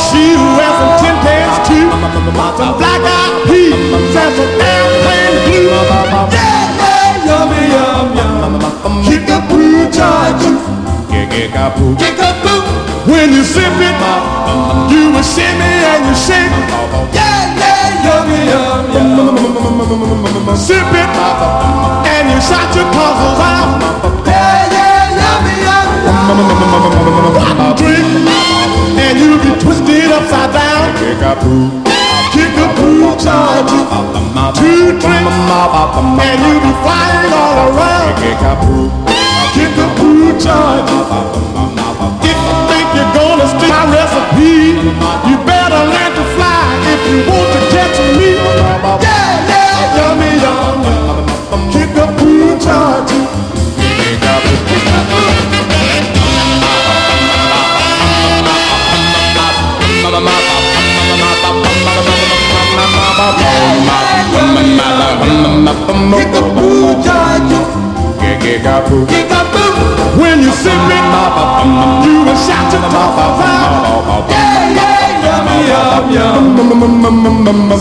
She wears some tin pants too, some black-eyed peas and some airplane blue. Yeah, yeah, yummy, yum, yum. Kickapoo, Georgia. Kickapoo, kickapoo. When you sip it, you will shimmy and you shake. Yeah, yeah, yummy, yum, yum. Sip it and you shout your puzzles out. Yeah, yeah, yummy, yum, yum. Drink and you'll be twisted upside down. Kickapoo, kickapoo, Georgia. Two drinks and you'll be flying all around. Kickapoo, kickapoo, Georgia. If you think you're gonna steal my recipe, you better learn to fly if you want to catch me. Yeah, yeah, yummy, yum, yum. Kickapoo, Georgia. Kickapoo, kickapoo. Kickapoo, Georgia. Kickapoo, kickapoo. When you sip it, you will shout your top out. Yeah, yeah, yummy, yum, yum.